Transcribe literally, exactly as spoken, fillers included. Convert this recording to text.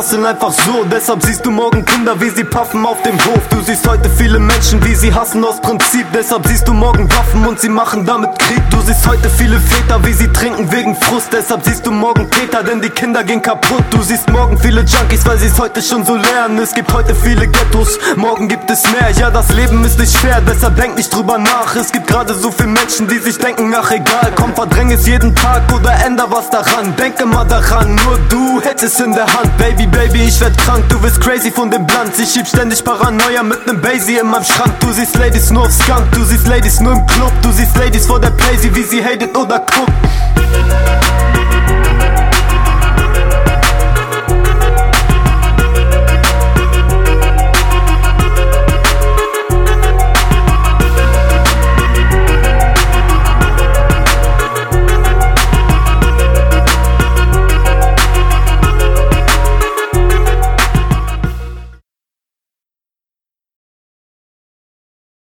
hustlen einfach so. Deshalb siehst du morgen Kinder, wie sie puffen auf dem Hof. Du siehst heute viele Menschen, wie sie hassen aus Prinzip. Deshalb siehst du morgen Waffen und sie machen damit Krieg. Du siehst heute viele Väter, wie sie trinken wegen Frust. Deshalb siehst du morgen Täter, denn die Kinder gehen kaputt. Du siehst morgen viele Junkies, weil sie es heute schon so lernen. Es gibt heute viele Ghettos, morgen gibt es mehr. Ja, das Leben ist nicht fair, deshalb denk nicht drüber nach. Es gibt gerade so viele Menschen, die sich denken, ach egal, komm, verdräng es jeden Tag oder änder was daran. Denk immer daran, nur du hältst es in der Hand. Baby, Baby, ich werd krank, du wirst crazy von dem Blunt. Ich schieb ständig Paranoia mit nem Basie in meinem Schrank. Du siehst Ladies nur auf Skunk, du siehst Ladies nur im Club. Du siehst Ladies vor der Playsee, wie sie hatet oder guckt.